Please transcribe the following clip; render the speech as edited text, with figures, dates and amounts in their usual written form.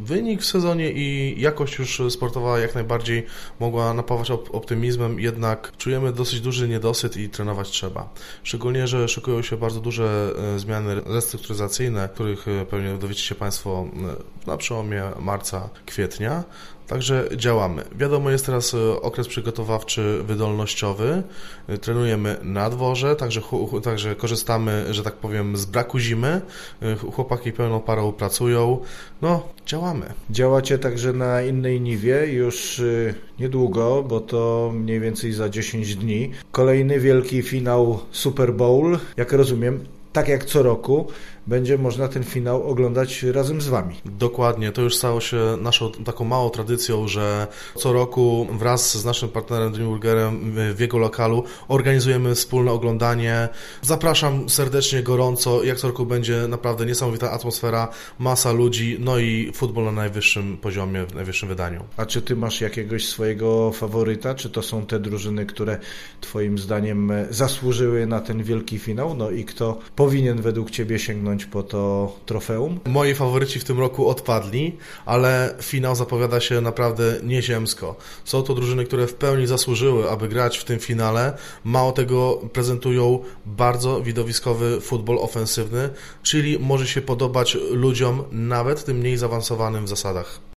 wynik w sezonie i jakość już sportowa jak najbardziej mogła napawać optymizmem, jednak czujemy dosyć duży niedosyt i trenować trzeba. Szczególnie, że szykują się bardzo duże zmiany restrukturyzacyjne, których pewnie dowiecie się Państwo na przełomie marca, kwietnia. Także działamy. Wiadomo, jest teraz okres przygotowawczy wydolnościowy. Trenujemy na dworze, także korzystamy, że tak powiem, z braku zimy. Chłopaki pełną parą pracują. No, działamy. Działacie także na innej niwie już niedługo, bo to mniej więcej za 10 dni. Kolejny wielki finał Super Bowl. Jak rozumiem, tak jak co roku, będzie można ten finał oglądać razem z Wami. Dokładnie, to już stało się naszą taką małą tradycją, że co roku wraz z naszym partnerem Dreamburgerem w jego lokalu organizujemy wspólne oglądanie. Zapraszam serdecznie, gorąco, jak co roku będzie naprawdę niesamowita atmosfera, masa ludzi, no i futbol na najwyższym poziomie, w najwyższym wydaniu. A czy Ty masz jakiegoś swojego faworyta? Czy to są te drużyny, które Twoim zdaniem zasłużyły na ten wielki finał? No i kto powinien według Ciebie sięgnąć po to trofeum? Moi faworyci w tym roku odpadli, ale finał zapowiada się naprawdę nieziemsko. Są to drużyny, które w pełni zasłużyły, aby grać w tym finale. Mało tego, prezentują bardzo widowiskowy futbol ofensywny, czyli może się podobać ludziom nawet tym mniej zaawansowanym w zasadach.